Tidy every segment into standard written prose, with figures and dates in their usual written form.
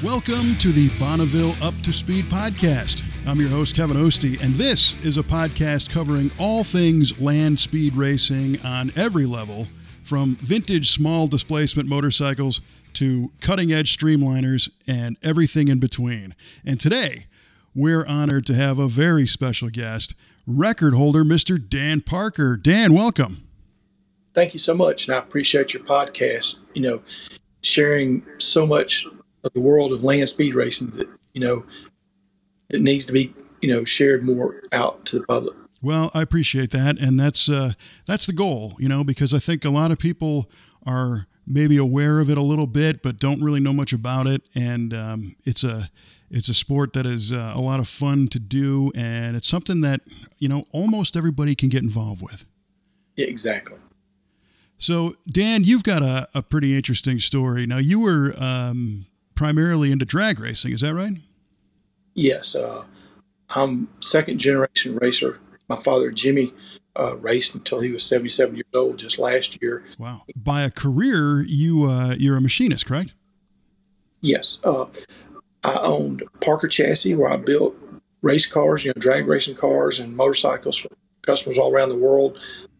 Welcome to the Bonneville Up to Speed podcast. I'm your host, Kevin Ostie, and this is a podcast covering all things land speed racing on every level, from vintage small displacement motorcycles to cutting-edge streamliners and everything in between. And today, we're honored to have a very special guest, record holder Mr. Dan Parker. Dan, welcome. Thank you so much, and I appreciate your podcast, sharing so much of the world of land speed racing that, that needs to be, shared more out to the public. Well, I appreciate that. And that's the goal, because I think a lot of people are maybe aware of it a little bit, but don't really know much about it. And it's a sport that is a lot of fun to do. And it's something that, almost everybody can get involved with. Yeah, exactly. So, Dan, you've got a pretty interesting story. Now, you were primarily into drag racing, is that right? Yes. I'm second generation racer. My father, Jimmy, raced until he was 77 years old just last year. Wow. By a career, you're a machinist, correct? Yes. I owned Parker Chassis, where I built race cars, drag racing cars and motorcycles for customers all around the world.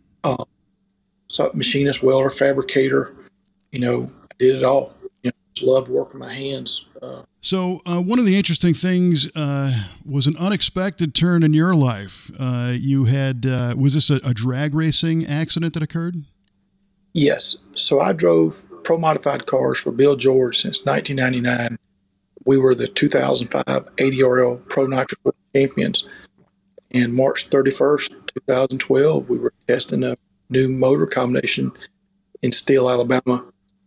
So machinist, welder, fabricator, I did it all. Just loved working my hands. So one of the interesting things was an unexpected turn in your life. You had, was this a drag racing accident that occurred? Yes. So I drove pro modified cars for Bill George since 1999. We were the 2005 ADRL Pro Nitro World Champions. And March 31st, 2012, we were testing a new motor combination in Steele, Alabama.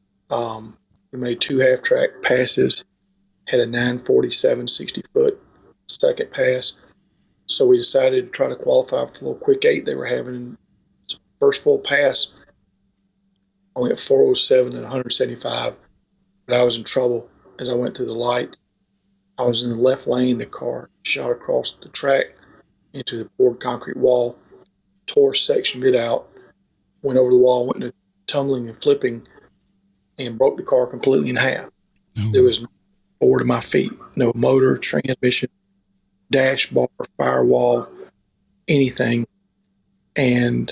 We made 2 half-track passes, had a 947 60-foot second pass. So we decided to try to qualify for the little quick 8 they were having. First full pass, I went 407 and 175, but I was in trouble as I went through the lights. I was in the left lane. The car shot across the track into the poured concrete wall, tore a section of it out, went over the wall, went into tumbling and flipping, and broke the car completely in half. Oh. There was no forward of my feet, no motor, transmission, dash bar, firewall, anything. And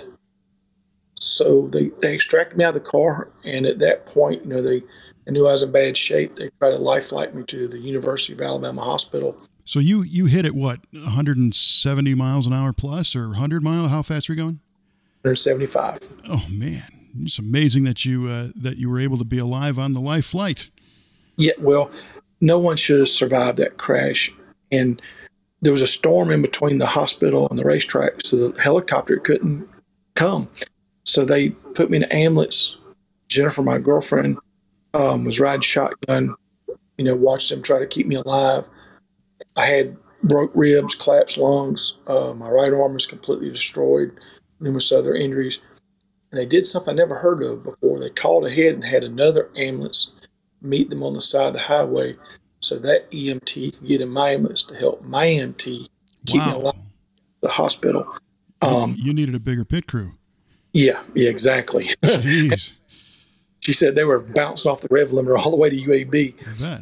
so they extracted me out of the car, and at that point, they knew I was in bad shape. They tried to life flight me to the University of Alabama Hospital. So you hit it, what, 170 miles an hour plus, or 100 miles? How fast were you going? 175. Oh, man. It's amazing that you were able to be alive on the life flight. Yeah, well, no one should have survived that crash. And there was a storm in between the hospital and the racetrack, so the helicopter couldn't come. So they put me in an ambulance. Jennifer, my girlfriend, was riding shotgun, watched them try to keep me alive. I had broke ribs, collapsed lungs. My right arm was completely destroyed, numerous other injuries. And they did something I never heard of before. They called ahead and had another ambulance meet them on the side of the highway so that EMT could get in my ambulance to help my EMT keep me alive at the hospital. You needed a bigger pit crew. Yeah, exactly. Jeez. She said they were bouncing off the rev limiter all the way to UAB.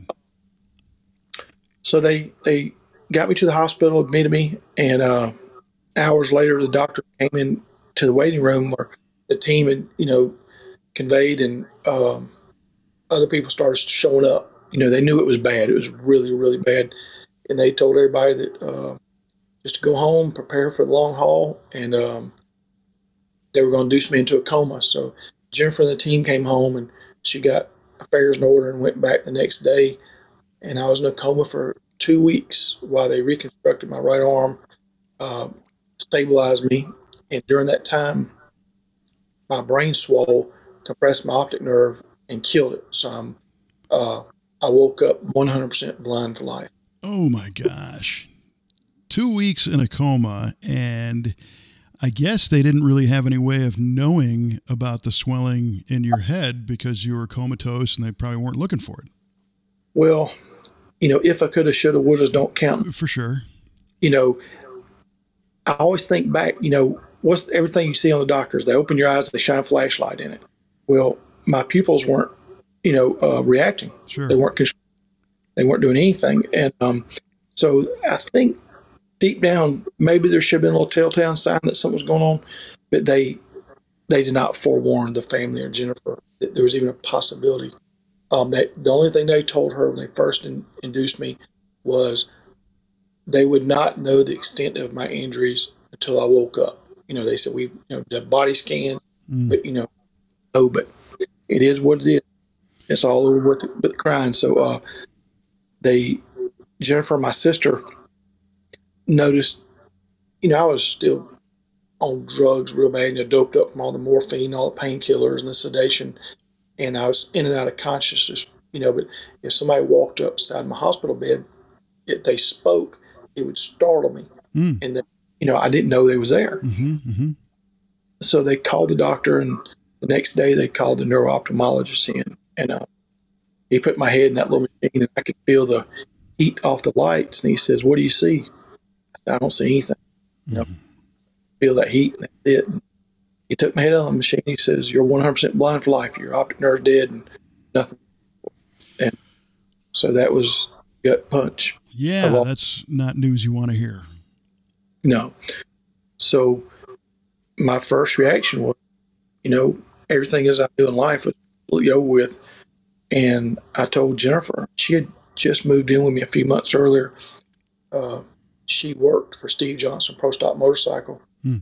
So they got me to the hospital, admitted me, and hours later the doctor came in to the waiting room where the team had, conveyed, and other people started showing up. They knew it was bad. It was really, really bad. And they told everybody that just to go home, prepare for the long haul, and they were going to deuce me into a coma. So Jennifer and the team came home, and she got affairs in order and went back the next day. And I was in a coma for 2 weeks while they reconstructed my right arm, stabilized me. And during that time, my brain swelled, compressed my optic nerve, and killed it. So I woke up 100% blind for life. Oh, my gosh. 2 weeks in a coma, and I guess they didn't really have any way of knowing about the swelling in your head because you were comatose, and they probably weren't looking for it. Well, if I could have, should have, would have, don't count. For sure. I always think back, what's everything you see on the doctors? They open your eyes, they shine a flashlight in it. Well, my pupils weren't, reacting. Sure. They weren't. They weren't doing anything. And so I think deep down, maybe there should have been a little telltale sign that something was going on, but they did not forewarn the family or Jennifer that there was even a possibility. The only thing they told her when they first induced me was they would not know the extent of my injuries until I woke up. They said we did body scans, but but it is what it is. It's all over with the crying. So Jennifer, my sister, noticed, I was still on drugs real bad, doped up from all the morphine, all the painkillers and the sedation. And I was in and out of consciousness, but if somebody walked up beside my hospital bed, if they spoke, it would startle me. And then, I didn't know they was there. So they called the doctor, and the next day they called the neuro-ophthalmologist in, and he put my head in that little machine, and I could feel the heat off the lights. And he says, "What do you see?" I said, "I don't see anything." Feel that heat, and that's it. And he took my head out of the machine. He says, "You're 100% blind for life. Your optic nerve's dead, and nothing." And so that was gut punch. Yeah, that's not news you want to hear. No. So my first reaction was, everything as I do in life was completely over with. And I told Jennifer, she had just moved in with me a few months earlier. She worked for Steve Johnson Pro Stock Motorcycle.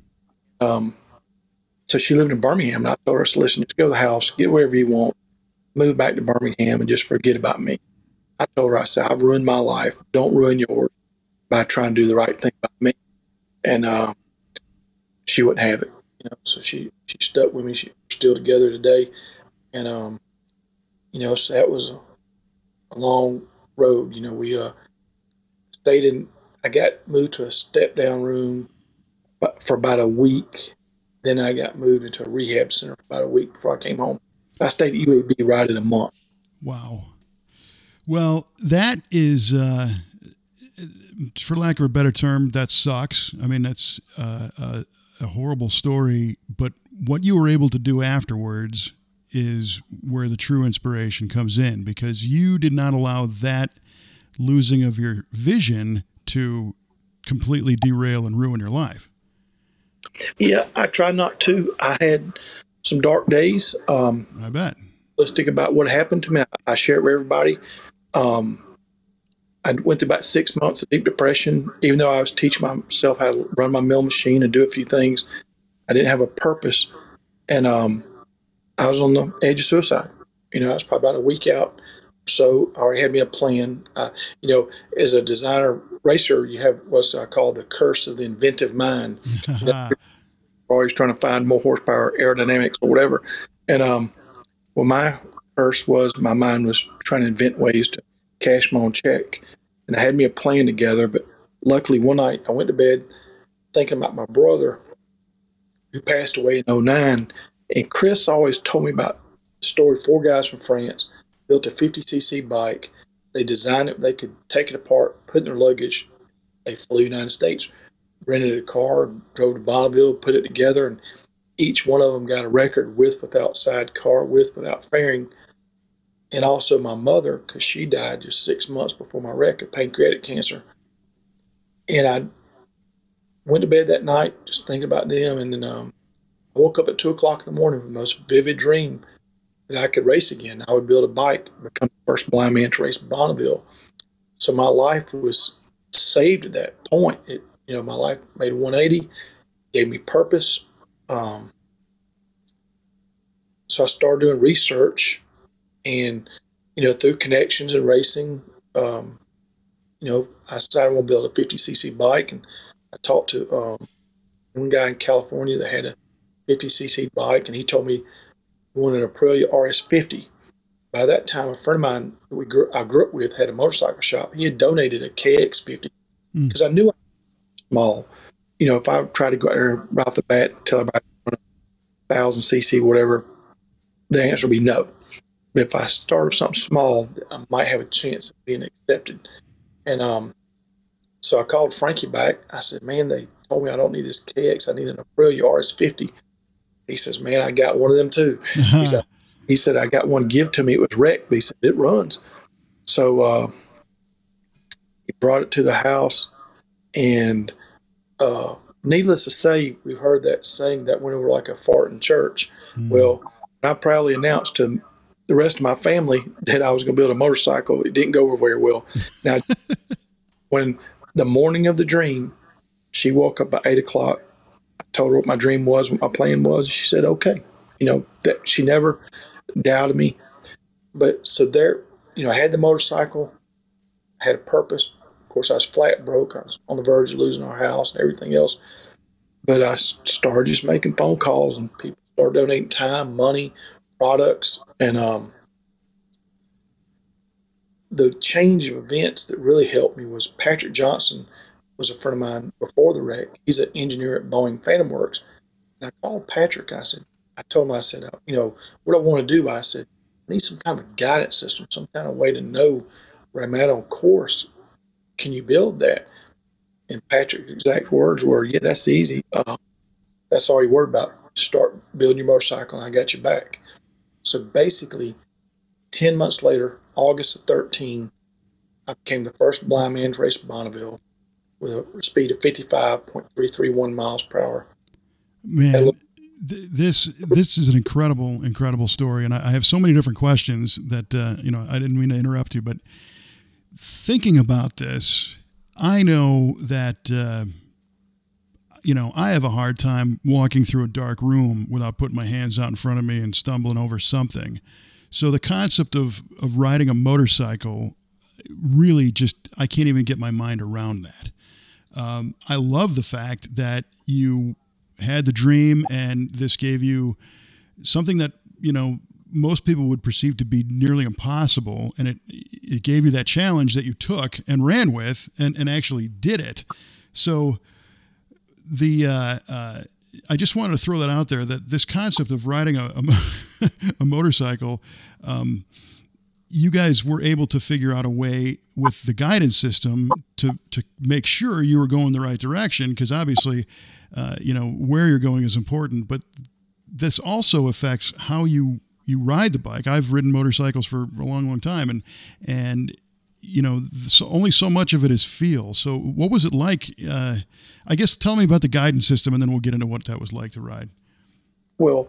So she lived in Birmingham, and I told her, "Listen, just go to the house, get whatever you want, move back to Birmingham, and just forget about me." I told her, I said, "I've ruined my life. Don't ruin yours by trying to do the right thing by me." And she wouldn't have it. So she stuck with me. We're still together today. And, so that was a long road. We I got moved to a step-down room for about a week. Then I got moved into a rehab center for about a week before I came home. I stayed at UAB right in a month. Wow. Well, that is, for lack of a better term, that sucks. I mean, that's a horrible story, but what you were able to do afterwards is where the true inspiration comes in, because you did not allow that losing of your vision to completely derail and ruin your life. Yeah, I tried not to. I had some dark days. I bet. Let's think about what happened to me. I share it with everybody. I went through about 6 months of deep depression. Even though I was teaching myself how to run my mill machine and do a few things, I didn't have a purpose. And I was on the edge of suicide. I was probably about a week out. So I already had me a plan. As a designer racer, you have what's called the curse of the inventive mind. You're always trying to find more horsepower, aerodynamics, or whatever. And my curse was my mind was trying to invent ways to cash my own check. And I had me a plan together. But luckily, one night I went to bed thinking about my brother who passed away in 2009. And Chris always told me about the story. 4 guys from France built a 50cc bike. They designed it. They could take it apart, put it in their luggage. They flew to the United States, rented a car, drove to Bonneville, put it together, and each one of them got a record with, without sidecar, with, without fairing. And also my mother, because she died just 6 months before my wreck of pancreatic cancer. And I went to bed that night just thinking about them. And then I woke up at 2 o'clock in the morning with the most vivid dream that I could race again. I would build a bike, become the first blind man to race Bonneville. So my life was saved at that point. My life made a 180, gave me purpose. So I started doing research, and, through connections and racing, I decided I want to build a 50cc bike. And I talked to one guy in California that had a 50cc bike, and he told me he wanted an Aprilia RS50. By that time, a friend of mine that I grew up with had a motorcycle shop. He had donated a KX50 because I knew I was small. If I tried to go out there right off the bat and tell everybody 1,000cc, whatever, the answer would be no. But if I started something small, I might have a chance of being accepted. And so I called Frankie back. I said, "Man, they told me I don't need this KX. I need an Aprilia RS50. He says, "Man, I got one of them too." He said, "I got one give to me. It was wrecked." But he said, "It runs." So brought it to the house, and needless to say, we've heard that saying that went over like a fart in church. Well, I proudly announced to the rest of my family that I was going to build a motorcycle. It didn't go over very well. Now, when the morning of the dream, she woke up by 8 o'clock. I told her what my dream was, what my plan was. She said, okay. That she never doubted me. But so there, I had the motorcycle, I had a purpose. Of course, I was flat broke. I was on the verge of losing our house and everything else. But I started just making phone calls, and people started donating time, money, products. And the change of events that really helped me was Patrick Johnson was a friend of mine before the wreck. He's an engineer at Boeing Phantom Works. And I called Patrick. I told him, what I want to do. I said, I need some kind of guidance system, some kind of way to know where I'm at on course. Can you build that? And Patrick's exact words were, yeah, that's easy. That's all you worry about. Start building your motorcycle, and I got your back. So basically, 10 months later, August of 13, I became the first blind man to race Bonneville with a speed of 55.331 miles per hour. Man, this is an incredible story, and I have so many different questions that I didn't mean to interrupt you, but thinking about this, I know that I have a hard time walking through a dark room without putting my hands out in front of me and stumbling over something. So the concept of riding a motorcycle really I can't even get my mind around that. I love the fact that you had the dream, and this gave you something that, most people would perceive to be nearly impossible. And it gave you that challenge that you took and ran with and actually did it. So I just wanted to throw that out there, that this concept of riding a motorcycle, you guys were able to figure out a way with the guidance system to make sure you were going the right direction. Cause obviously, where you're going is important, but this also affects how you ride the bike. I've ridden motorcycles for a long time, and only so much of it is feel. So what was it like? I guess tell me about the guidance system, and then we'll get into what that was like to ride. Well,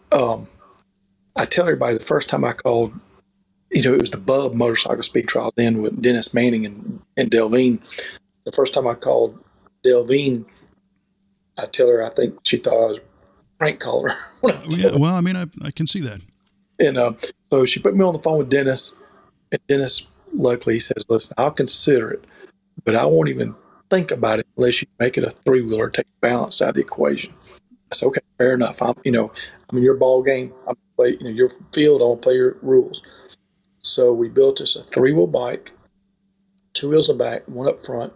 I tell everybody the first time I called, it was the Bub Motorcycle Speed Trial then with Dennis Manning and Delvine. The first time I called Delvine, I tell her I think she thought I was prank calling her. Yeah, well, I mean, I can see that. And so she put me on the phone with Dennis, and Dennis, luckily, he says, listen, I'll consider it, but I won't even think about it unless you make it a three-wheeler, take balance out of the equation. I said, okay, fair enough. I'm in your ball game. I'm play, your field. I want to play your rules. So we built us a three-wheel bike, two wheels in the back, one up front.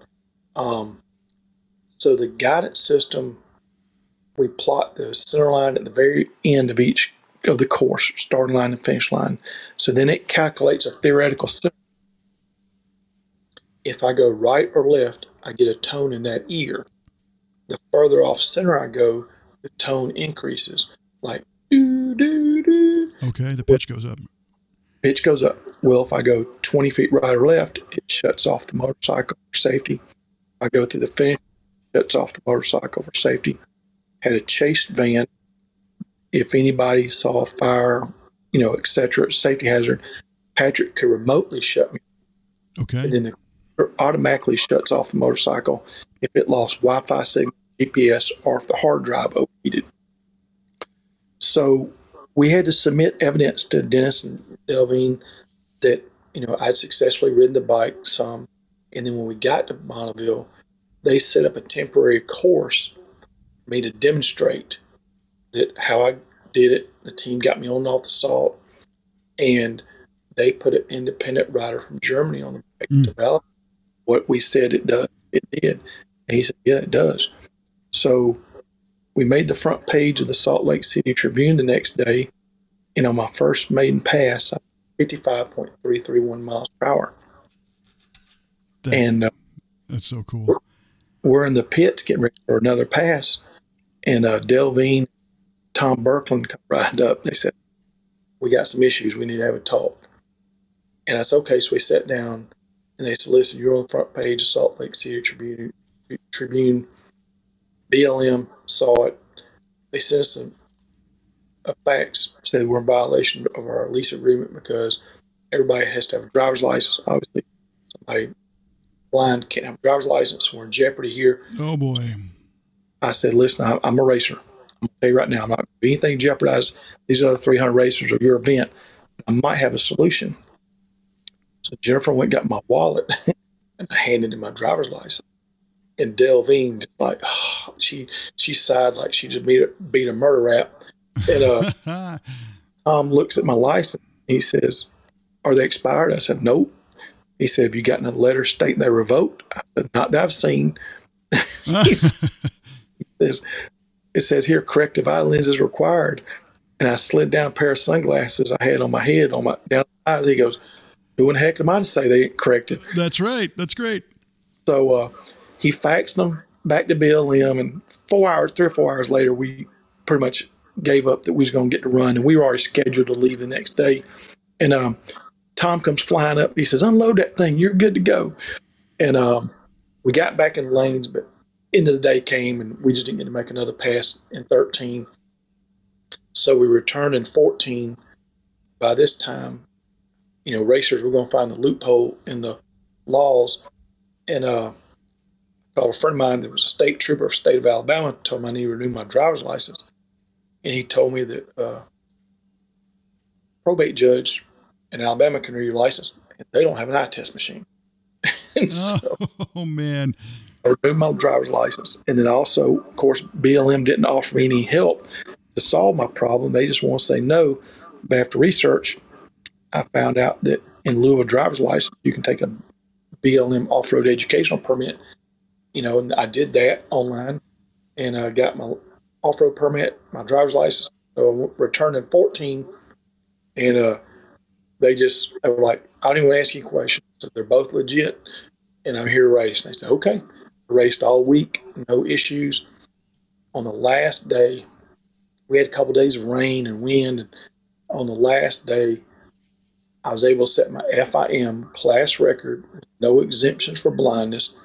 So the guidance system, we plot the center line at the very end of each of the course, starting line and finish line. So then it calculates a theoretical center. If I go right or left, I get a tone in that ear. The further off center I go, the tone increases, like doo, doo, doo. Okay, the pitch goes up. Pitch goes up. Well, if I go 20 feet right or left, it shuts off the motorcycle for safety. If I go through the finish, it shuts off the motorcycle for safety. Had a chased van. If anybody saw a fire, etc., safety hazard, Patrick could remotely shut me. Okay. And then the car automatically shuts off the motorcycle if it lost Wi-Fi signal, GPS, or if the hard drive overheated. So we had to submit evidence to Dennis and Delvine that, I'd successfully ridden the bike some. And then when we got to Bonneville, they set up a temporary course for me to demonstrate that how I did it. The team got me on and off the salt, and they put an independent rider from Germany on the bike to develop what we said it does. It did. And he said, yeah, it does. So we made the front page of the Salt Lake City Tribune the next day, and on my first maiden pass, I 55.331 miles per hour. That's so cool. We're in the pits getting ready for another pass, and Delvine, Tom Birkeland come right up. They said, we got some issues. We need to have a talk. And I said, okay. So we sat down. And they said, listen, you're on the front page of Salt Lake City Tribune. BLM saw it. They sent us a fax, said we're in violation of our lease agreement because everybody has to have a driver's license. Obviously, somebody blind can't have a driver's license. We're in jeopardy here. Oh, boy. I said, listen, I'm a racer. I'm going to tell you right now, I'm not going to do anything to jeopardize these other 300 racers or your event. I might have a solution. So Jennifer went and got my wallet and I handed him my driver's license. And Delvine, just like, oh, she sighed like she just beat a murder rap. And Tom looks at my license. He says, are they expired? I said, nope. He said, have you gotten a letter stating they're revoked? I said, not that I've seen. It says here, corrective eye lenses required. And I slid down a pair of sunglasses I had on my head, down the eyes. He goes, who in the heck am I to say they ain't corrected? That's right. That's great. So he faxed them back to BLM, and 3 or 4 hours later, we pretty much gave up that we was going to get to run, and we were already scheduled to leave the next day. And Tom comes flying up. He says, unload that thing. You're good to go. And we got back in lanes, but end of the day came, and we just didn't get to make another pass in 13. So we returned in 14. By this time, racers were going to find the loophole in the laws. And called a friend of mine that was a state trooper of the state of Alabama, told me I need to renew my driver's license. And he told me that probate judge in Alabama can renew your license, and they don't have an eye test machine. And so man. I renewed my driver's license. And then also, of course, BLM didn't offer me any help to solve my problem. They just want to say no. But after research, I found out that in lieu of a driver's license, you can take a BLM off-road educational permit. And I did that online, and I got my off-road permit, my driver's license. So I returned in 14, and they were like, I don't even want to ask you questions. So they're both legit, and I'm here to race. And they said, okay. I raced all week, no issues. On the last day, we had a couple of days of rain and wind, and on the last day, I was able to set my FIM class record, no exemptions for blindness,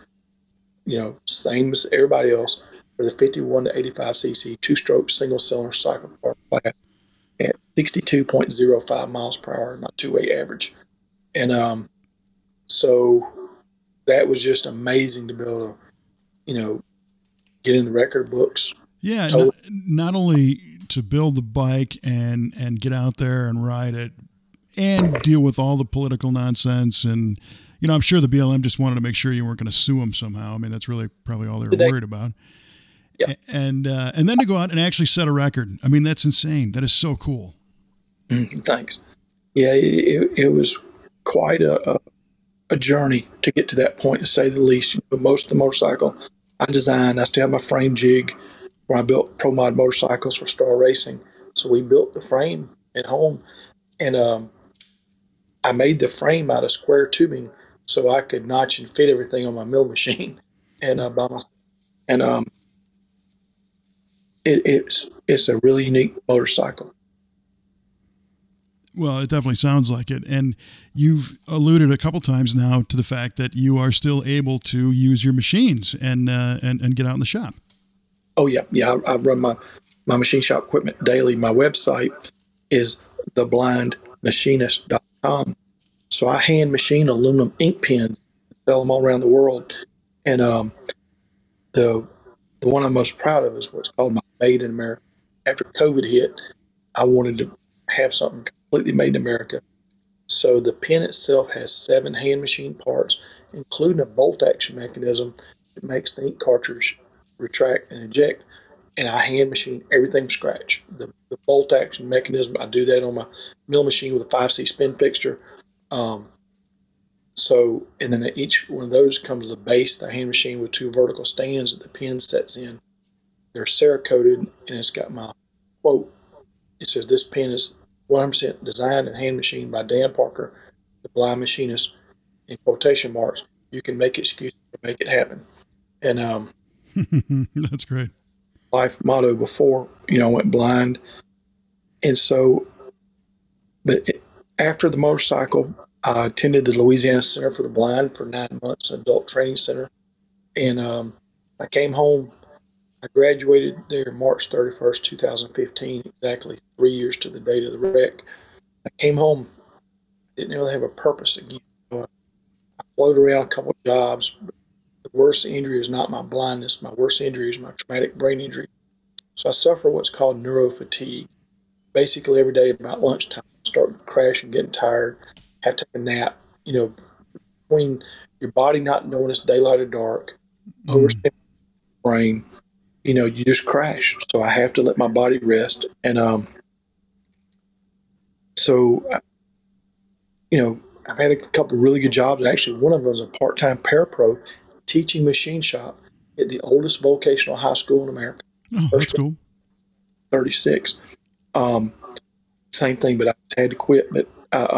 same as everybody else, for the 51 to 85 cc two-stroke single-cylinder cycle car class at 62.05 miles per hour, my 2-way average. And so that was just amazing to be able to, get in the record books. Yeah, not only to build the bike and get out there and ride it and deal with all the political nonsense. And, I'm sure the BLM just wanted to make sure you weren't going to sue them somehow. I mean, that's really probably all they were worried about. Yeah. And then to go out and actually set a record. I mean, that's insane. That is so cool. Thanks. Yeah, it was quite a journey to get to that point, to say the least. Most of the motorcycle I designed, I still have my frame jig where I built Pro Mod motorcycles for Star Racing. So we built the frame at home, and I made the frame out of square tubing so I could notch and fit everything on my mill machine. And it's a really unique motorcycle. Well, it definitely sounds like it. And you've alluded a couple times now to the fact that you are still able to use your machines and get out in the shop. Oh, yeah. Yeah, I run my machine shop equipment daily. My website is theblindmachinist.com. So I hand machine aluminum ink pens, sell them all around the world. And the one I'm most proud of is what's called my Made in America. After COVID hit, I wanted to have something completely made in America. So the pen itself has 7 hand machine parts, including a bolt action mechanism that makes the ink cartridge retract and eject. And I hand machine everything from scratch. The bolt action mechanism, I do that on my mill machine with a 5C spin fixture. And then each one of those comes with a base, the hand machine, with 2 vertical stands that the pen sets in. They're Cerakoted, and it's got my quote. It says, this pen is 100% designed and hand machined by Dan Parker, the blind machinist, in quotation marks. You can make excuses to make it happen. And that's great. Life motto before, I went blind. And so, but after the motorcycle, I attended the Louisiana Center for the Blind for 9 months, an adult training center. And I came home. I graduated there March 31st, 2015, exactly 3 years to the date of the wreck. I came home, didn't really have a purpose again. I floated around a couple of jobs. The worst injury is not my blindness. My worst injury is my traumatic brain injury. So I suffer what's called neurofatigue. Basically, every day about lunchtime, I start crashing, getting tired, have to take a nap. Between your body not knowing it's daylight or dark, overstimulating the brain, you just crash. So I have to let my body rest. And I've had a couple of really good jobs. Actually, one of them was a part-time parapro teaching machine shop at the oldest vocational high school in America. Oh, that's cool. 36. Same thing, but I had to quit. But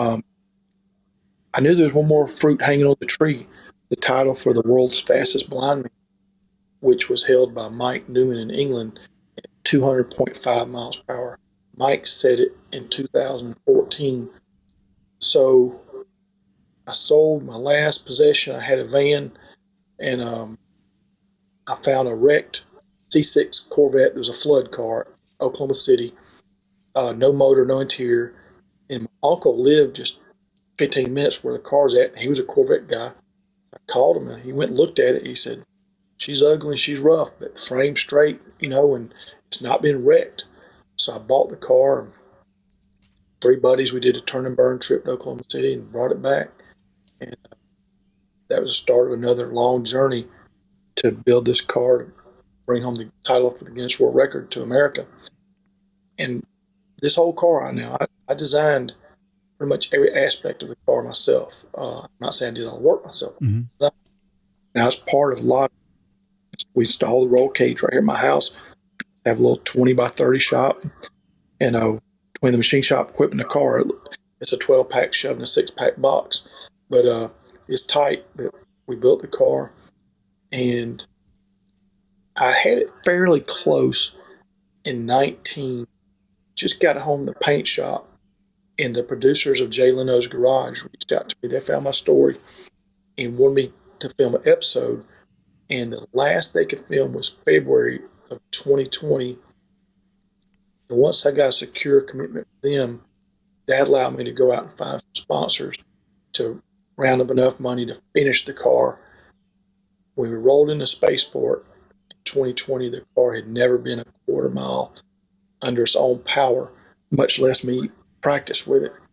I knew there was one more fruit hanging on the tree, the title for the world's fastest blind man, which was held by Mike Newman in England at 200.5 miles per hour. Mike set it in 2014. So I sold my last possession. I had a van, and I found a wrecked C6 Corvette. There was a flood car, Oklahoma City, no motor, no interior. And my uncle lived just 15 minutes where the car's at. And he was a Corvette guy. So I called him, and he went and looked at it. He said, "She's ugly and she's rough, but frame straight, and it's not been wrecked." So I bought the car. And 3 buddies, we did a turn and burn trip to Oklahoma City and brought it back. And that was the start of another long journey to build this car, to bring home the title for the Guinness World Record to America. And this whole car I designed pretty much every aspect of the car myself. I'm not saying I did all the work myself. Mm-hmm. Now, it's part of a lot. We installed the roll cage right here at my house. I have a little 20 by 30 shop. And between the machine shop equipment and the car, it's a 12-pack shoved in a 6-pack box. But it's tight. But we built the car, and I had it fairly close in 19. Just got home to the paint shop, and the producers of Jay Leno's Garage reached out to me. They found my story and wanted me to film an episode. And the last they could film was February of 2020. And once I got a secure commitment from them, that allowed me to go out and find some sponsors to round up enough money to finish the car. When we rolled into Spaceport in 2020, the car had never been a quarter mile under its own power, much less me practice with it.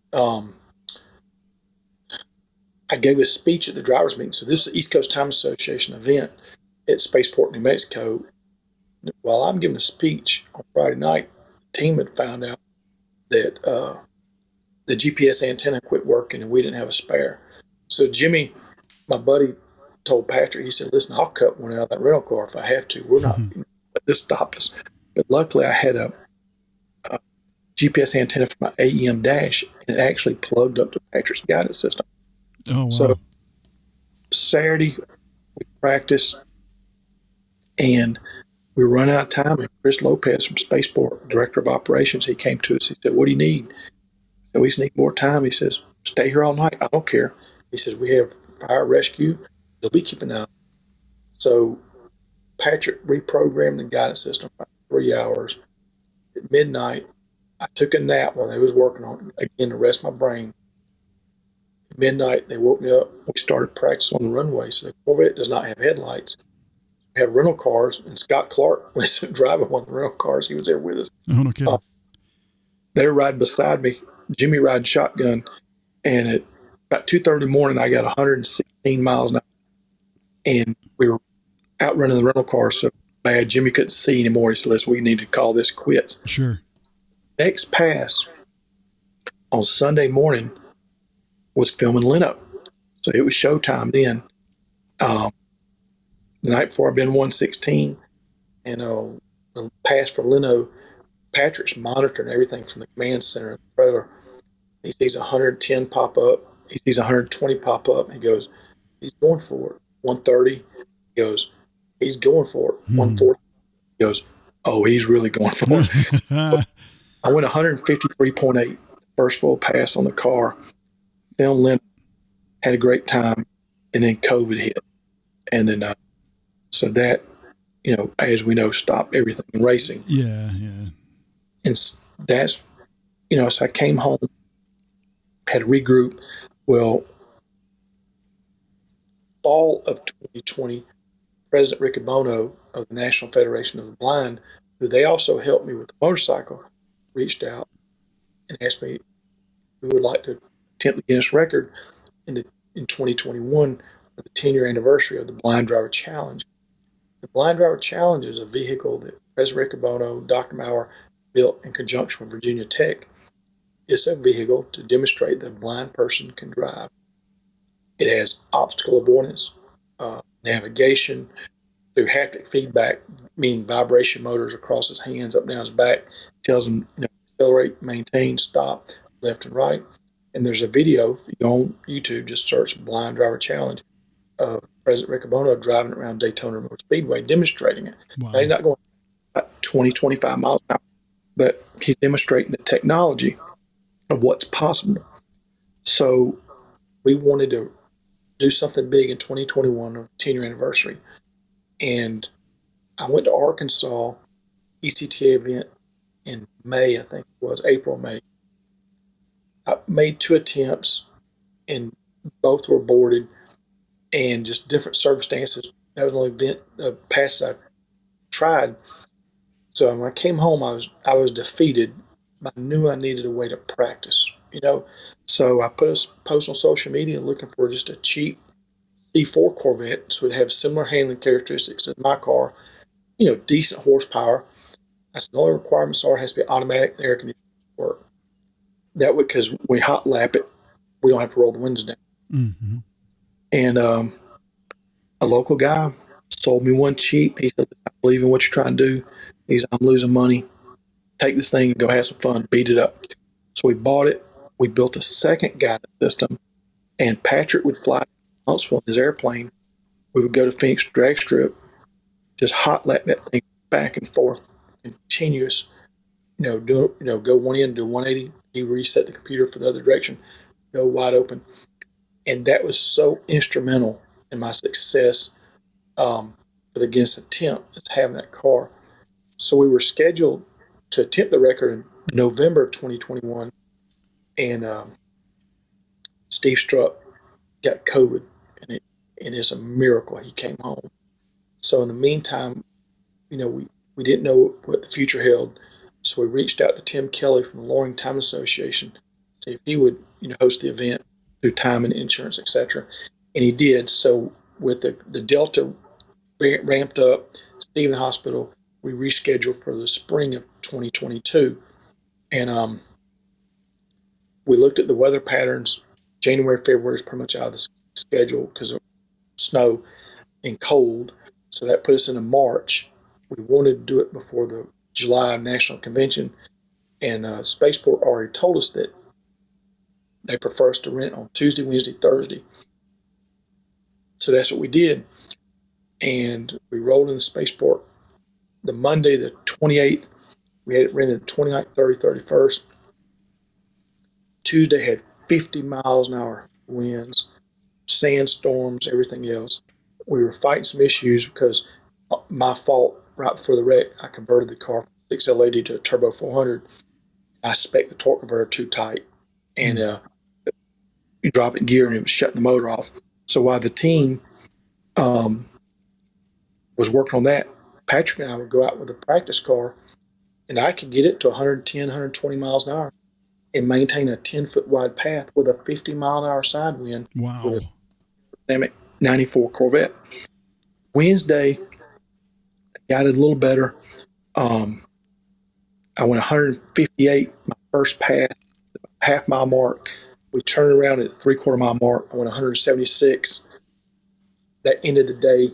I gave a speech at the driver's meeting. So this is the East Coast Time Association event at Spaceport, New Mexico. While I'm giving a speech on Friday night, the team had found out that the GPS antenna quit working and we didn't have a spare. So Jimmy, my buddy, told Patrick, he said, "Listen, I'll cut one out of that rental car if I have to. We're not let this stop us." But luckily I had a GPS antenna for my AEM dash, and it actually plugged up to Patrick's guidance system. Oh, wow. So Saturday we practiced, and we were running out of time. And Chris Lopez from Spaceport, director of operations, he came to us. He said, "What do you need?" So we just need more time. He says, "Stay here all night. I don't care." He says, "We have fire rescue. They'll be keeping an eye." So Patrick reprogrammed the guidance system for 3 hours. At midnight, I took a nap while they was working on it, again, to rest my brain. At midnight, they woke me up. We started practicing on the runway. So the Corvette does not have headlights. We have rental cars, and Scott Clark was driving one of the rental cars. He was there with us. Oh, no kidding. They were riding beside me, Jimmy riding shotgun, and at about 2:30 in the morning, I got 116 miles an hour, and we were outrunning the rental car so bad Jimmy couldn't see anymore. He said, "Listen, we need to call this quits." Sure. Next pass on Sunday morning was filming Leno. So it was showtime then. The night before, I'd been 116, and the pass for Leno, Patrick's monitoring everything from the command center of the trailer. He sees 110 pop up. He sees 120 pop up. He goes, "He's going for it." 130. He goes, "He's going for it." 140. He goes, "Oh, he's really going for it." I went 153.8, first full pass on the car. filmed Leonard, had a great time, and then COVID hit. And then, so that, as we know, stopped everything in racing. Yeah. And that's, so I came home, had to regroup. Well, fall of 2020, President Ricky Bono of the National Federation of the Blind, who they also helped me with the motorcycle, reached out and asked me who would like to attempt the Guinness record in 2021 for the 10-year anniversary of the Blind Driver Challenge. The Blind Driver Challenge is a vehicle that President Ricky Bono, Dr. Maurer built in conjunction with Virginia Tech. It's a vehicle to demonstrate that a blind person can drive. It has obstacle avoidance, navigation through haptic feedback, meaning vibration motors across his hands, up, down his back, tells him accelerate, maintain, stop, left and right. And there's a video, if you go on YouTube, just search Blind Driver Challenge of President Ricky Bono driving around Daytona Motor Speedway demonstrating it. Wow. Now, he's not going 20, 25 miles an hour, but he's demonstrating the technology of what's possible. So we wanted to do something big in 2021 of the 10-year anniversary. And I went to Arkansas ECTA event in May, I think it was April, May. I made 2 attempts and both were aborted, and just different circumstances. That was the only event pass I tried. So when I came home, I was defeated. I knew I needed a way to practice, So I put a post on social media looking for just a cheap C4 Corvette, so it would have similar handling characteristics as my car, decent horsepower. I said the only requirements are it has to be automatic and air conditioning work. That way, because when we hot lap it, we don't have to roll the windows down. Mm-hmm. And a local guy sold me one cheap. He said, I believe in what you're trying to do. He said, I'm losing money. Take this thing and go have some fun, beat it up. So we bought it. We built a second guidance system, and Patrick would fly to Huntsville in his airplane. We would go to Phoenix drag strip, just hot lap that thing back and forth, continuous, go one end, do 180. He reset the computer for the other direction, go wide open. And that was so instrumental in my success for the Guinness attempt, is having that car. So we were scheduled to attempt the record in November 2021, and Steve Struck got COVID, and it's a miracle he came home. So in the meantime, we didn't know what the future held, so we reached out to Tim Kelly from the Loring Time Association to see if he would host the event through time and insurance, etc. And he did. So with the Delta ramped up, Steve in the hospital, we rescheduled for the spring of 2022. And we looked at the weather patterns. January, February is pretty much out of the schedule because of snow and cold. So that put us into March. We wanted to do it before the July National Convention. And Spaceport already told us that they prefer us to rent on Tuesday, Wednesday, Thursday. So that's what we did. And we rolled into Spaceport the Monday, the 28th. We had it rented the 29th, 30th, 31st. Tuesday had 50 miles an hour winds, sandstorms, everything else. We were fighting some issues because my fault right before the wreck, I converted the car from 6L80 to a turbo 400. I spec'd the torque converter too tight, and you drop it in gear and it was shutting the motor off. So while the team was working on that, Patrick and I would go out with a practice car, and I could get it to 110, 120 miles an hour and maintain a 10-foot wide path with a 50-mile-an-hour side wind. Wow. With a dynamic 94 Corvette. Wednesday, I got it a little better. I went 158, my first pass, half-mile mark. We turned around at the three-quarter-mile mark. I went 176. That ended the day.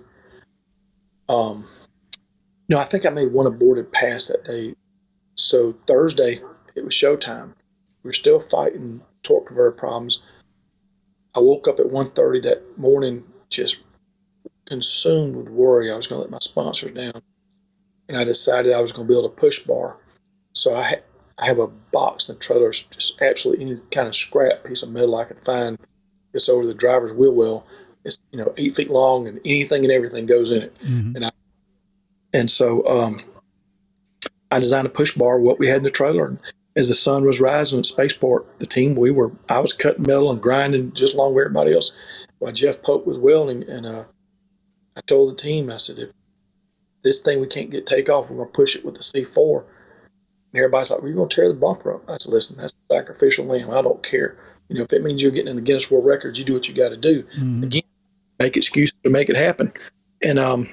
No, I think I made one aborted pass that day. So Thursday, it was showtime. We were still fighting torque converter problems. I woke up at 1:30 that morning just consumed with worry. I was going to let my sponsors down. And I decided I was going to build a push bar. So I have a box in the trailer, just absolutely any kind of scrap piece of metal I could find. It's over the driver's wheel well. It's 8 feet long, and anything and everything goes in it. Mm-hmm. And so I designed a push bar, what we had in the trailer. And as the sun was rising at Spaceport, the team, I was cutting metal and grinding just along with everybody else while Jeff Pope was welding. And I told the team, I said, if this thing we can't get takeoff, we're going to push it with the C4. And everybody's like, well, you're going to tear the bumper up. I said, listen, that's a sacrificial lamb. I don't care. If it means you're getting in the Guinness World Records, you do what you got to do. Mm-hmm. Again, make excuses to make it happen. And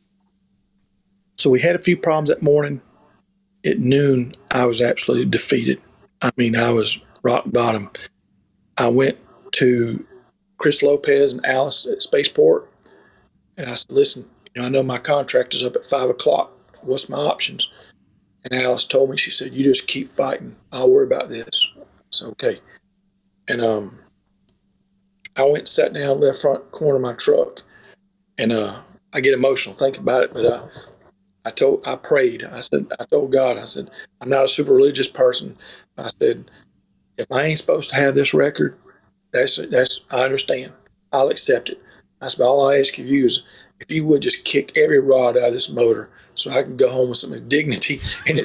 so we had a few problems that morning. At noon, I was absolutely defeated. I mean, I was rock bottom. I went to Chris Lopez and Alice at Spaceport, and I said, listen, I know my contract is up at 5 o'clock. What's my options? And Alice told me, she said, you just keep fighting. I'll worry about this. I said, okay. And I went and sat down left front corner of my truck, and I get emotional thinking about it, but I prayed. I told God, I said, I'm not a super religious person. I said, if I ain't supposed to have this record, that's I understand. I'll accept it. I said, all I ask of you is if you would just kick every rod out of this motor so I can go home with some dignity. And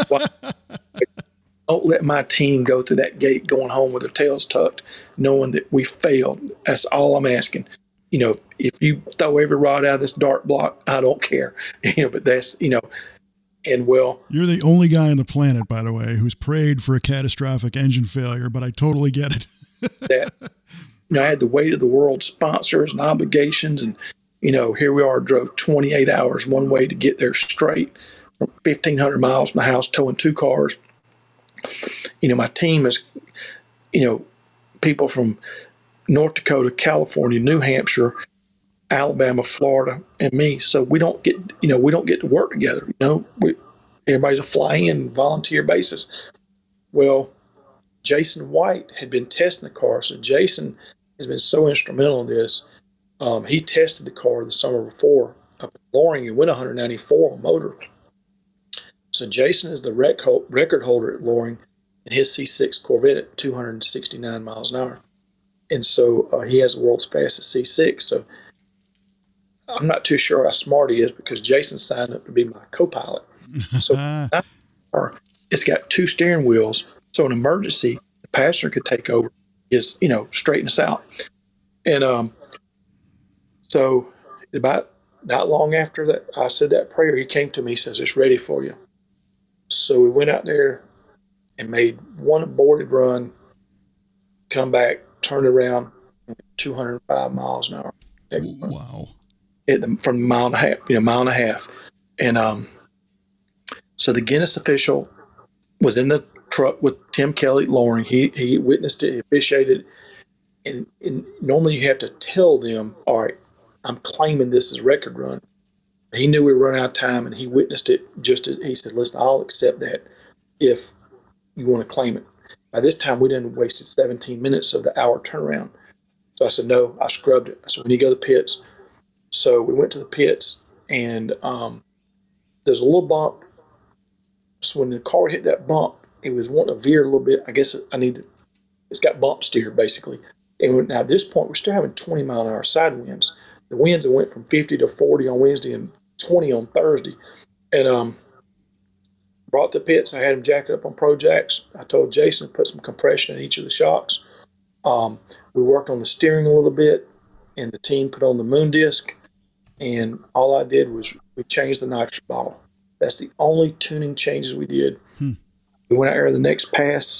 don't let my team go through that gate going home with their tails tucked, knowing that we failed. That's all I'm asking. If you throw every rod out of this dart block, I don't care. But that's, and well. You're the only guy on the planet, by the way, who's prayed for a catastrophic engine failure, but I totally get it. That, I had the weight of the world sponsors and obligations. And, here we are, drove 28 hours one way to get there straight from 1,500 miles from my house, towing 2 cars. My team is, people from North Dakota, California, New Hampshire, Alabama, Florida, and me. So we don't get to work together. Everybody's a fly-in volunteer basis. Well, Jason White had been testing the car. So Jason has been so instrumental in this. He tested the car the summer before up in Loring and went 194 on motor. So Jason is the record holder at Loring in his C6 Corvette at 269 miles an hour. And so he has the world's fastest C6. So I'm not too sure how smart he is because Jason signed up to be my co-pilot. So it's got 2 steering wheels. So in emergency, the passenger could take over, just, straighten us out. And so about not long after that, I said that prayer, he came to me, he says, it's ready for you. So we went out there and made one aborted run, come back, turned around, 205 miles an hour. Wow. From mile and a half. And so the Guinness official was in the truck with Tim Kelly at Loring. He witnessed it, he officiated. And normally you have to tell them, all right, I'm claiming this as record run. He knew we were running out of time, and he witnessed it. He said, listen, I'll accept that if you want to claim it. By this time, we done wasted 17 minutes of the hour turnaround. So I said, no, I scrubbed it. I said, we need to go to the pits. So we went to the pits, and there's a little bump. So when the car hit that bump, it was wanting to veer a little bit. I guess it's got bump steer, basically. And now at this point, we're still having 20-mile-an-hour side winds. The winds went from 50 to 40 on Wednesday and 20 on Thursday. And brought the pits. I had them jacked up on Pro Jacks. I told Jason to put some compression in each of the shocks. We worked on the steering a little bit, and the team put on the moon disc. And all I did was we changed the nitrous bottle. That's the only tuning changes we did. We went out there the next pass,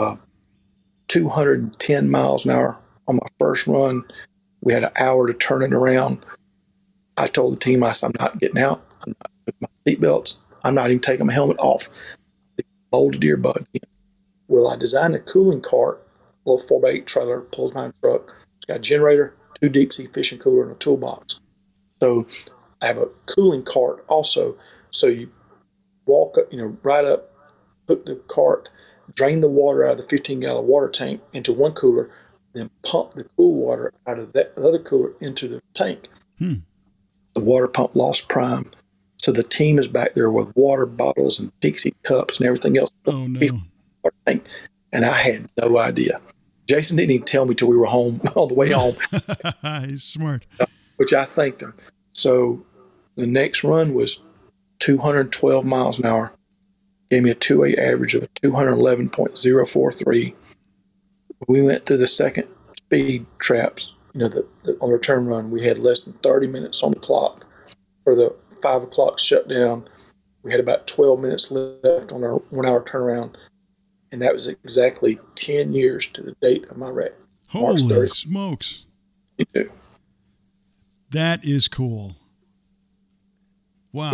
210 miles an hour on my first run. We had an hour to turn it around. I told the team, I said, I'm not getting out. I'm not putting my seatbelts. I'm not even taking my helmet off. Bolted earbuds in. Well, I designed a cooling cart, a little 4x8 trailer, pulls behind a truck. It's got a generator, 2 deep sea fishing cooler, and a toolbox. So I have a cooling cart also. So you walk up, right up, hook the cart, drain the water out of the 15-gallon water tank into one cooler, then pump the cool water out of that other cooler into the tank. The water pump lost prime. So the team is back there with water bottles and Dixie cups and everything else. Oh, no. And I had no idea. Jason didn't even tell me till we were home, on the way home. He's smart. Which I thanked him. So the next run was 212 miles an hour. Gave me a 2.8 average of 211.043. We went through the second speed traps. On the return run, we had less than 30 minutes on the clock for the 5 o'clock shutdown. We had about 12 minutes left on our 1 hour turnaround. And that was exactly 10 years to the date of my wreck. Holy smokes. Me. That is cool. Wow.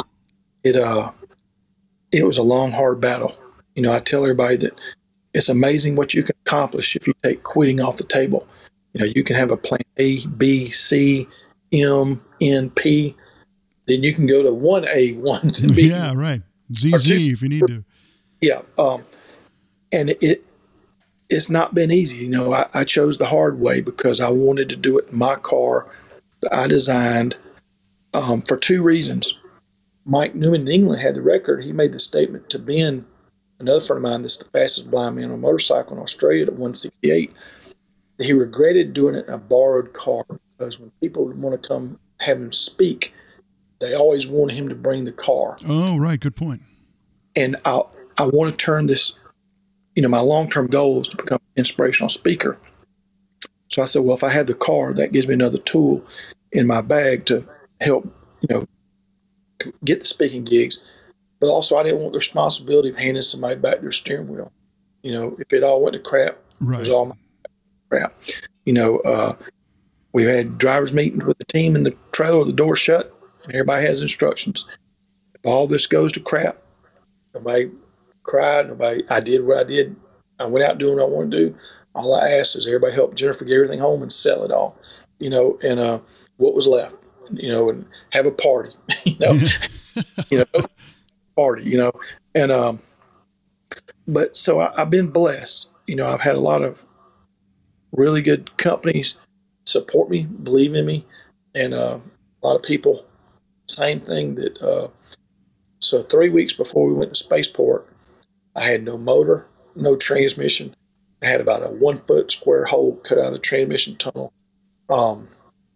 It was a long, hard battle. I tell everybody that it's amazing what you can accomplish if you take quitting off the table. You can have a plan A, B, C, M, N, P. Then you can go to 1A, 1 to B. Yeah, right. ZZ if you need to. Yeah. And it's not been easy. I chose the hard way because I wanted to do it in my car that I designed for 2 reasons. Mike Newman in England had the record. He made the statement to Ben, another friend of mine that's the fastest blind man on a motorcycle in Australia at 168. He regretted doing it in a borrowed car because when people want to come have him speak, they always want him to bring the car. Oh, right. Good point. And I want to turn this, my long-term goal is to become an inspirational speaker. So I said, well, if I have the car, that gives me another tool in my bag to help, get the speaking gigs. But also I didn't want the responsibility of handing somebody back their steering wheel. If it all went to crap, right. It was all my crap. We've had drivers meetings with the team in the trailer with the door shut, and everybody has instructions. If all this goes to crap, nobody cried, I did what I did. I went out doing what I wanted to do. All I asked is everybody help Jennifer get everything home and sell it all, and what was left, and have a party, party, and but so I've been blessed. I've had a lot of really good companies support me, believe in me, and a lot of people, same thing that, so 3 weeks before we went to Spaceport, I had no motor, no transmission. I had about a 1 foot square hole cut out of the transmission tunnel. Tom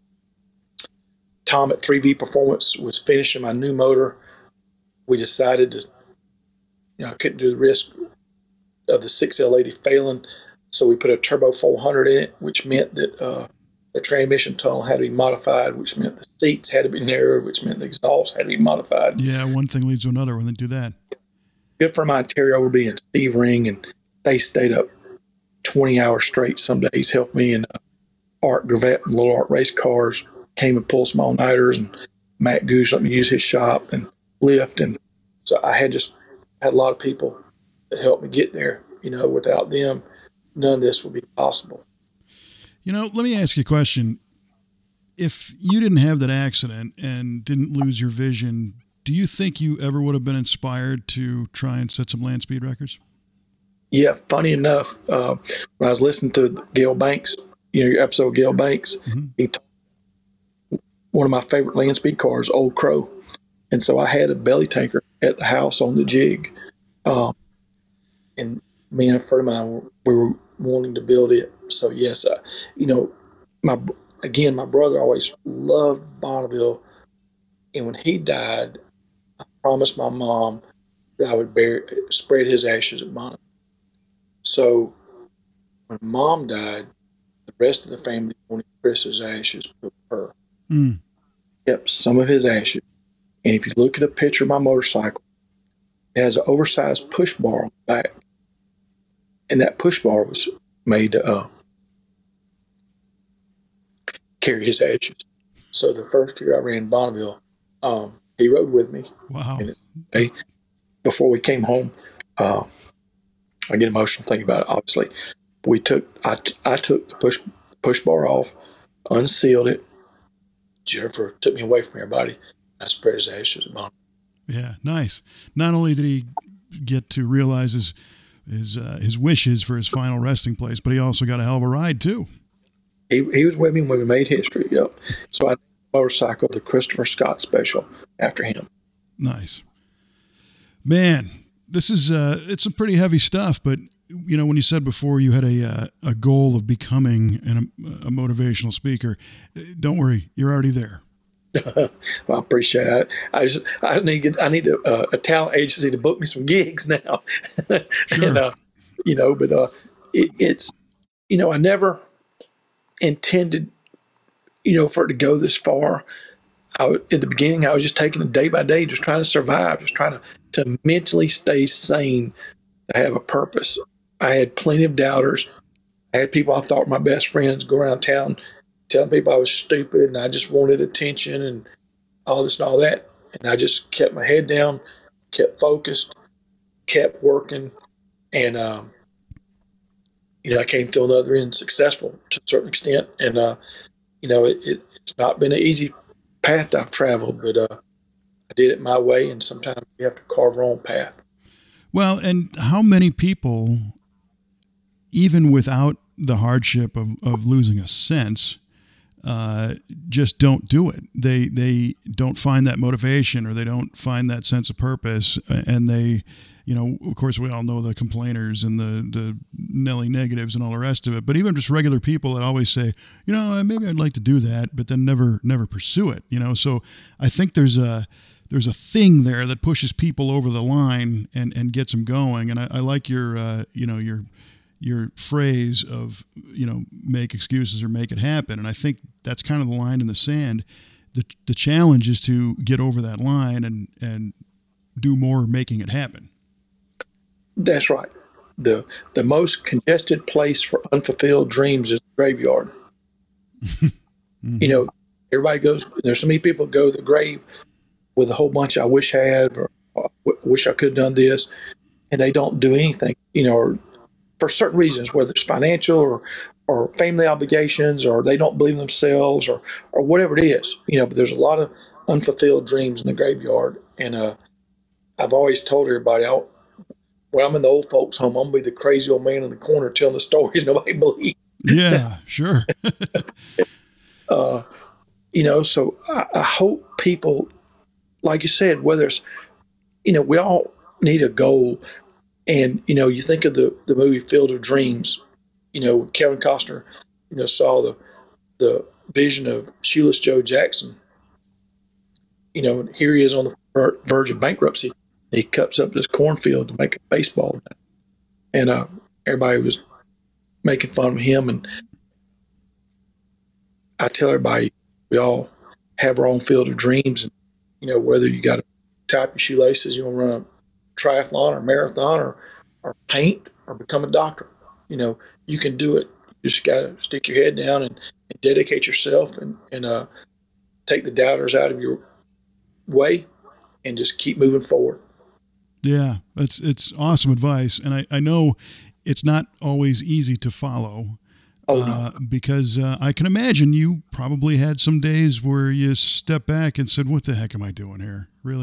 at 3V Performance was finishing my new motor. We decided to, I couldn't do the risk of the 6L80 failing. So we put a Turbo 400 in it, which meant that the transmission tunnel had to be modified, which meant the seats had to be narrowed, which meant the exhaust had to be modified. Yeah, one thing leads to another when they do that. Good for my Terry Overby and Steve Ring, and they stayed up 20 hours straight some days, helped me, and Art Gravette and Little Art Race Cars came and pulled some all-nighters, and Matt Goose let me use his shop and lift. And so I had a lot of people that helped me get there. Without them, none of this would be possible. Let me ask you a question. If you didn't have that accident and didn't lose your vision, do you think you ever would have been inspired to try and set some land speed records? Yeah, funny enough, when I was listening to Gale Banks, your episode of Gale Banks, he told one of my favorite land speed cars, Old Crow. And so I had a belly tanker at the house on the jig. And me and a friend of mine, we were wanting to build it. So yes, my brother always loved Bonneville. And when he died, I promised my mom that I would spread his ashes at Bonneville. So when Mom died, the rest of the family wanted Chris's ashes put with her. Kept some of his ashes. And if you look at a picture of my motorcycle, it has an oversized push bar on the back. And that push bar was made to carry his ashes. So the first year I ran Bonneville, he rode with me. Wow. And before we came home, I get emotional thinking about it, obviously. I took the push bar off, unsealed it. Jennifer took me away from everybody. I spread his ashes at Bonneville. Yeah, nice. Not only did he get to realize his wishes for his final resting place, but he also got a hell of a ride too. He was with me when we made history. Yep. So I named the motorcycle the Christopher Scott Special after him. Nice. Man, this is it's some pretty heavy stuff, but when you said before you had a goal of becoming a motivational speaker, don't worry, you're already there. Well, I appreciate it. I need a talent agency to book me some gigs now. Sure. And but it's I never intended for it to go this far. At the beginning, I was just taking it day by day, just trying to survive, just trying to mentally stay sane, to have a purpose. I had plenty of doubters. I had people I thought were my best friends go around town telling people I was stupid and I just wanted attention and all this and all that. And I just kept my head down, kept focused, kept working. And, I came to another end successful to a certain extent. And, it's not been an easy path I've traveled, but I did it my way, and sometimes you have to carve your own path. Well, and how many people, even without the hardship of losing a sense, just don't do it. They don't find that motivation, or they don't find that sense of purpose, and they, of course, we all know the complainers and the Nelly negatives and all the rest of it. But even just regular people that always say, maybe I'd like to do that, but then never pursue it. So I think there's a thing there that pushes people over the line and gets them going. And I like your phrase of, make excuses or make it happen. And I think that's kind of the line in the sand. The challenge is to get over that line and do more making it happen. That's right. The most congested place for unfulfilled dreams is the graveyard. Mm-hmm. Everybody goes, there's so many people go to the grave with a whole bunch I wish I had, or wish I could have done this, and they don't do anything, or for certain reasons, whether it's financial or family obligations, or they don't believe in themselves, or whatever it is, but there's a lot of unfulfilled dreams in the graveyard. And I've always told everybody, when I'm in the old folks' home, I'm going to be the crazy old man in the corner telling the stories nobody believes. Yeah, sure. So I hope people, like you said, whether it's, we all need a goal. And, you think of the movie Field of Dreams, Kevin Costner, saw the vision of shoeless Joe Jackson. And here he is on the verge of bankruptcy. He cuts up this cornfield to make a baseball bat. And everybody was making fun of him. And I tell everybody, we all have our own field of dreams. And, whether you got to tie up your shoelaces, you want to run a triathlon or marathon or paint or become a doctor, you can do it. You just got to stick your head down and dedicate yourself and take the doubters out of your way and just keep moving forward. Yeah, it's awesome advice. And I know it's not always easy to follow. No. Because I can imagine you probably had some days where you stepped back and said, what the heck am I doing here? Really?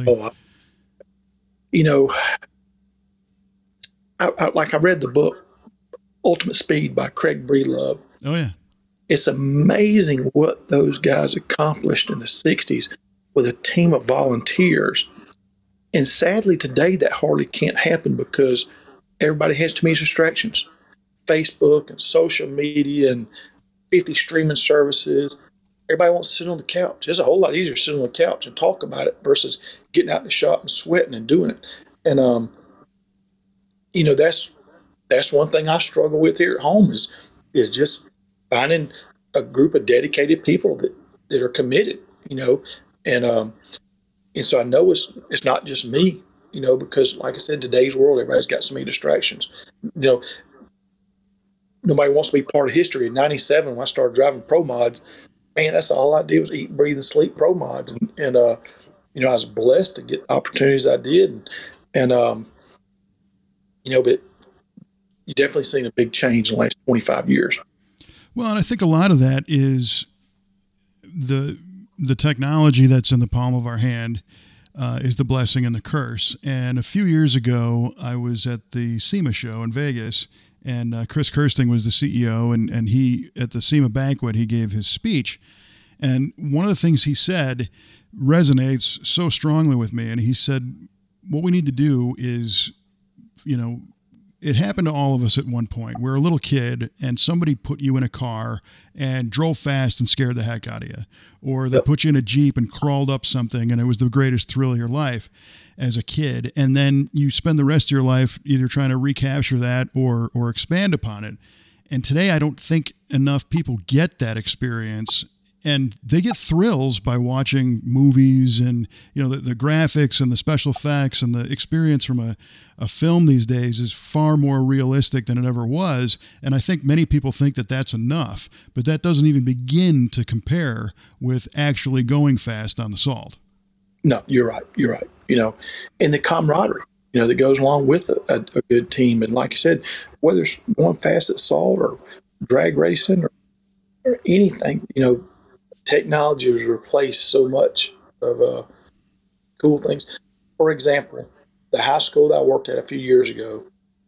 I read the book Ultimate Speed by Craig Breedlove. Oh, yeah. It's amazing what those guys accomplished in the 60s with a team of volunteers. And sadly, today, that hardly can't happen because everybody has too many distractions. Facebook and social media and 50 streaming services. Everybody wants to sit on the couch. It's a whole lot easier to sit on the couch and talk about it versus getting out in the shop and sweating and doing it. And, that's one thing I struggle with here at home is just finding a group of dedicated people that are committed, and so I know it's not just me, because like I said, today's world, everybody's got so many distractions. Nobody wants to be part of history. In 97, when I started driving Pro Mods, man, that's all I did was eat, breathe, and sleep Pro Mods. And I was blessed to get opportunities I did. But you definitely seen a big change in the last 25 years. Well, and I think a lot of that is the technology that's in the palm of our hand is the blessing and the curse. And a few years ago, I was at the SEMA show in Vegas, and Chris Kirsting was the CEO, and he, at the SEMA banquet, he gave his speech. And one of the things he said resonates so strongly with me. And he said, what we need to do is, it happened to all of us at one point. We're a little kid and somebody put you in a car and drove fast and scared the heck out of you. Or they put you in a Jeep and crawled up something and it was the greatest thrill of your life as a kid. And then you spend the rest of your life either trying to recapture that or expand upon it. And today I don't think enough people get that experience. And they get thrills by watching movies and, the graphics and the special effects and the experience from a film these days is far more realistic than it ever was. And I think many people think that that's enough, but that doesn't even begin to compare with actually going fast on the Salt. No, you're right. You're right. And the camaraderie, that goes along with a good team. And like you said, whether it's going fast at Salt or drag racing or anything, technology has replaced so much of cool things. For example, the high school that I worked at a few years ago,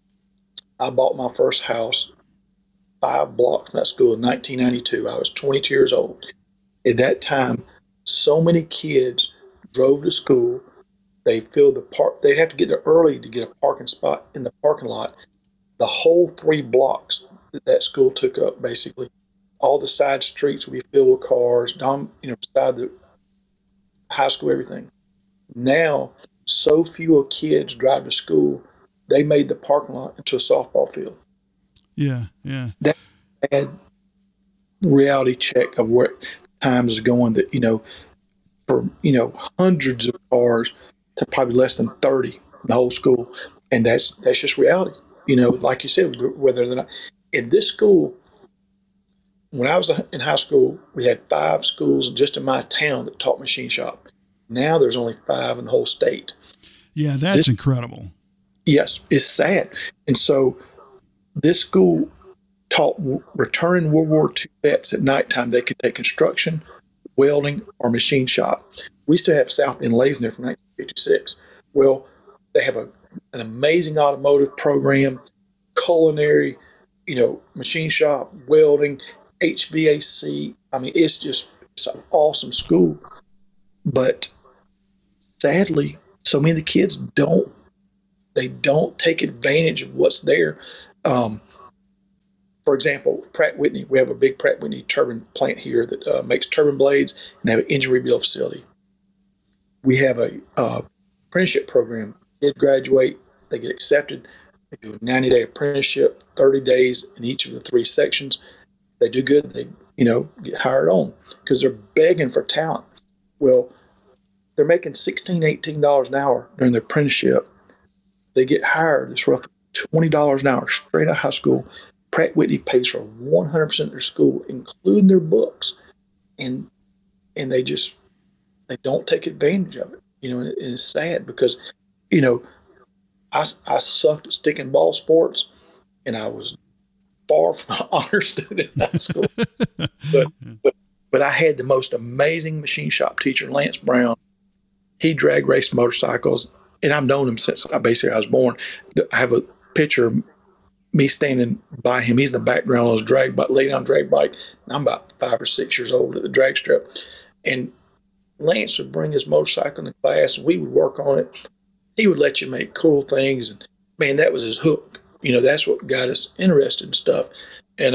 I bought my first house 5 blocks from that school in 1992. I was 22 years old. At that time, so many kids drove to school. They filled the park. They'd have to get there early to get a parking spot in the parking lot. The whole 3 blocks that school took up, basically. All the side streets would be filled with cars, beside the high school, everything. Now, so few kids drive to school, they made the parking lot into a softball field. Yeah. That bad reality check of where times is going that, for, hundreds of cars to probably less than 30 in the whole school. And that's just reality. Like you said, whether they're not in this school. When I was in high school, we had 5 schools just in my town that taught machine shop. Now there's only 5 in the whole state. Yeah, that's incredible. Yes, it's sad. And so this school taught returning World War II vets at nighttime. They could take construction, welding, or machine shop. We still have South End Lays in there from 1956. Well, they have an amazing automotive program, culinary, machine shop, welding, HVAC. I mean, it's an awesome school. But sadly, so many of the kids don't take advantage of what's there. For example, Pratt Whitney, we have a big Pratt Whitney turbine plant here that makes turbine blades, and they have an engine rebuild facility. We have a apprenticeship program. Kids graduate, they get accepted. They do a 90-day apprenticeship, 30 days in each of the 3 sections. They do good, they get hired on because they're begging for talent. Well, they're making $16, $18 an hour during their apprenticeship. They get hired. It's roughly $20 an hour straight out of high school. Pratt Whitney pays for 100% of their school, including their books, and they don't take advantage of it. And it's sad because I sucked at stick and ball sports, and I was far from an honor student in high school. but I had the most amazing machine shop teacher, Lance Brown. He drag raced motorcycles, and I've known him since I was born. I have a picture of me standing by him. He's in the background on his drag bike, laying on drag bike. And I'm about 5 or 6 years old at the drag strip. And Lance would bring his motorcycle in class, and we would work on it. He would let you make cool things, and man, that was his hook. That's what got us interested in stuff. And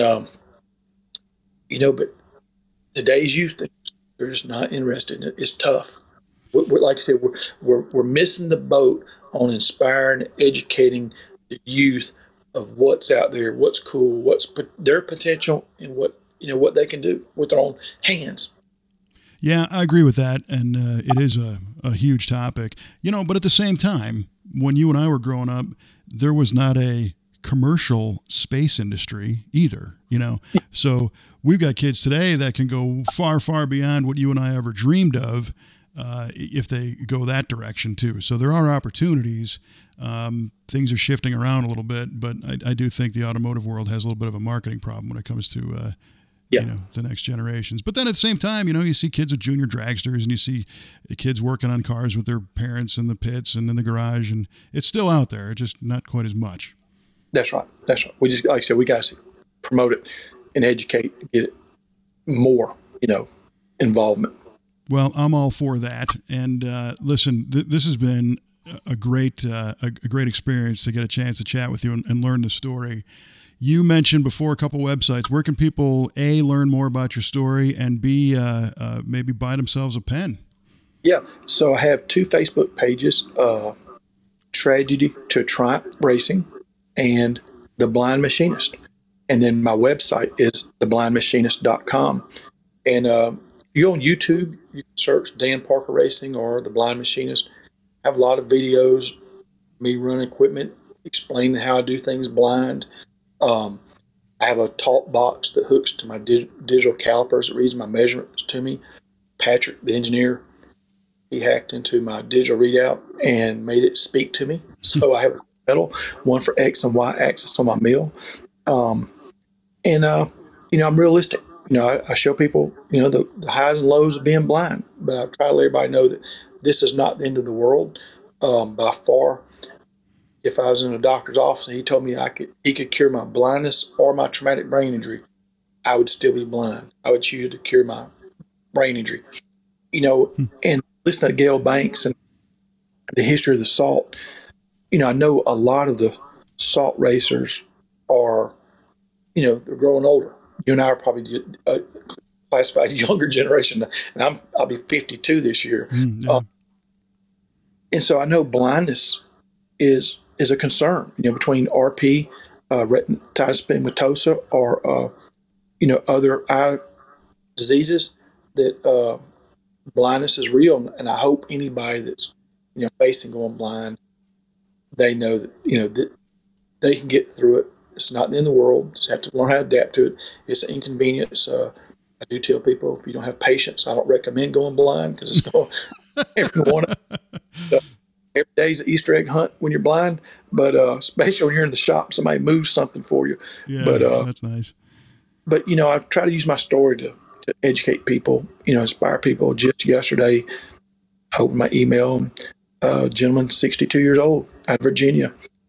but today's youth, they're just not interested in it. It's tough. Like I said, we're missing the boat on inspiring, educating the youth of what's out there, what's cool, what's their potential, and what they can do with their own hands. Yeah, I agree with that, and it is a huge topic. But at the same time, when you and I were growing up, there was not a commercial space industry either, So we've got kids today that can go far, far beyond what you and I ever dreamed of if they go that direction too. So there are opportunities. Things are shifting around a little bit, but I do think the automotive world has a little bit of a marketing problem when it comes to the next generations. But then at the same time, you see kids with junior dragsters, and you see kids working on cars with their parents in the pits and in the garage, and it's still out there. It's just not quite as much. That's right. We just, like I said, we got to promote it and educate, get it more, involvement. Well, I'm all for that. And listen, this has been a great experience to get a chance to chat with you and learn the story. You mentioned before a couple websites. Where can people A, learn more about your story, and B, maybe buy themselves a pen? Yeah, so I have 2 Facebook pages, Tragedy to Triumph Racing and The Blind Machinist. And then my website is theblindmachinist.com. And if you're on YouTube, you can search Dan Parker Racing or The Blind Machinist. I have a lot of videos, me running equipment, explaining how I do things blind. I have a talk box that hooks to my digital calipers that reads my measurements to me. Patrick, the engineer, he hacked into my digital readout and made it speak to me. So I have a pedal, one for X and Y axis on my mill. I'm realistic. I show people, the highs and lows of being blind, but I try to let everybody know that this is not the end of the world. By far, if I was in a doctor's office and he told me he could cure my blindness or my traumatic brain injury, I would still be blind. I would choose to cure my brain injury. And listen to Gail Banks and the history of the salt. I know a lot of the salt racers are, they're growing older. You and I are probably classified younger generation, and I'll be 52 this year. Yeah. And so I know blindness is a concern, between RP, retinitis pigmentosa, or other eye diseases. That blindness is real, and I hope anybody that's facing going blind, they know that that they can get through it. It's not the end of the world. Just have to learn how to adapt to it. It's an inconvenience. I do tell people, if you don't have patience, I don't recommend going blind, because it's going everyone. Every day's an Easter egg hunt when you're blind, but especially when you're in the shop, somebody moves something for you. Yeah, but that's nice. But I try to use my story to educate people, inspire people. Just yesterday, I opened my email. A gentleman, 62 years old, out of Virginia,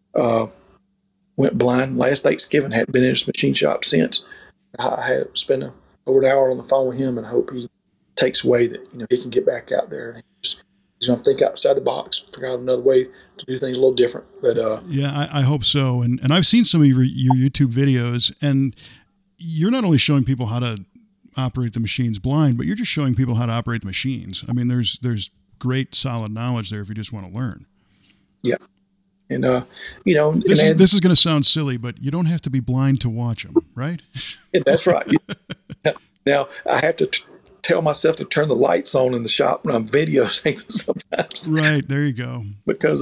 went blind last Thanksgiving. Hadn't been in his machine shop since. I had spent over an hour on the phone with him, and I hope he takes away that he can get back out there. He's going to think outside the box, figure out another way to do things a little different. But yeah, I hope so. And I've seen some of your YouTube videos, and you're not only showing people how to operate the machines blind, but you're just showing people how to operate the machines. I mean, there's great solid knowledge there if you just want to learn. Yeah. And, this is going to sound silly, but you don't have to be blind to watch them, right? Yeah, that's right. Now, I have to tell myself to turn the lights on in the shop when I'm videotaping sometimes. Right. There you go. Because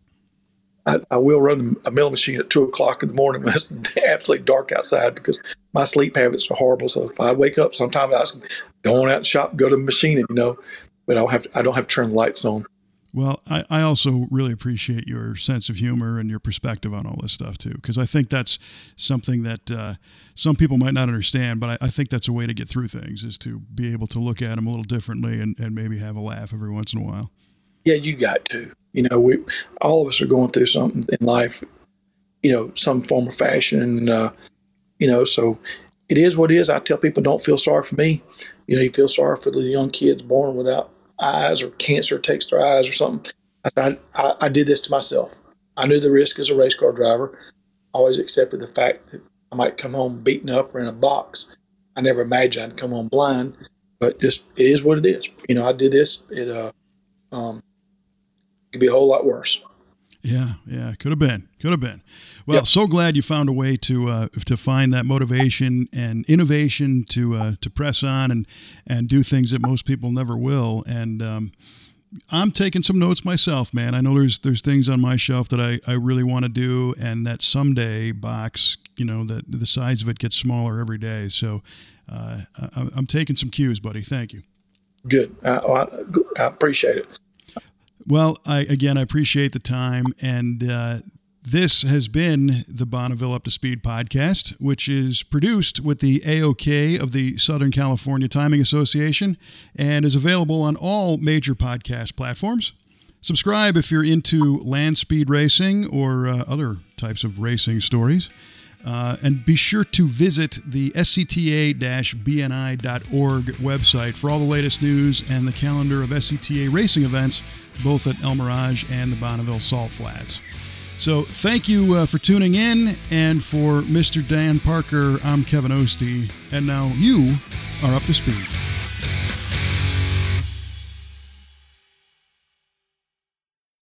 I will run a mill machine at 2:00 in the morning when it's absolutely dark outside, because my sleep habits are horrible. So if I wake up, sometimes I was going out the shop, go to the machine, but I don't have to turn the lights on. Well, I also really appreciate your sense of humor and your perspective on all this stuff too, because I think that's something that some people might not understand, but I think that's a way to get through things, is to be able to look at them a little differently and maybe have a laugh every once in a while. Yeah, you got to. All of us are going through something in life, some form of fashion, and so it is what it is. I tell people, don't feel sorry for me. You feel sorry for the young kids born without eyes, or cancer takes their eyes or something. I did this to myself. I knew the risk as a race car driver. I always accepted the fact that I might come home beaten up or in a box. I never imagined I'd come home blind, but just, it is what it is. I did this. It could be a whole lot worse. Yeah, could have been. Well, yep. So glad you found a way to find that motivation and innovation to press on and do things that most people never will. And I'm taking some notes myself, man. I know there's things on my shelf that I really want to do, and that someday box, that the size of it gets smaller every day. So I'm taking some cues, buddy. Thank you. Good. I appreciate it. Well, I appreciate the time, and this has been the Bonneville Up to Speed podcast, which is produced with the AOK of the Southern California Timing Association and is available on all major podcast platforms. Subscribe if you're into land speed racing or other types of racing stories. And be sure to visit the scta-bni.org website for all the latest news and the calendar of SCTA racing events, both at El Mirage and the Bonneville Salt Flats. So thank you for tuning in, and for Mr. Dan Parker, I'm Kevin Ostie, and now you are up to speed.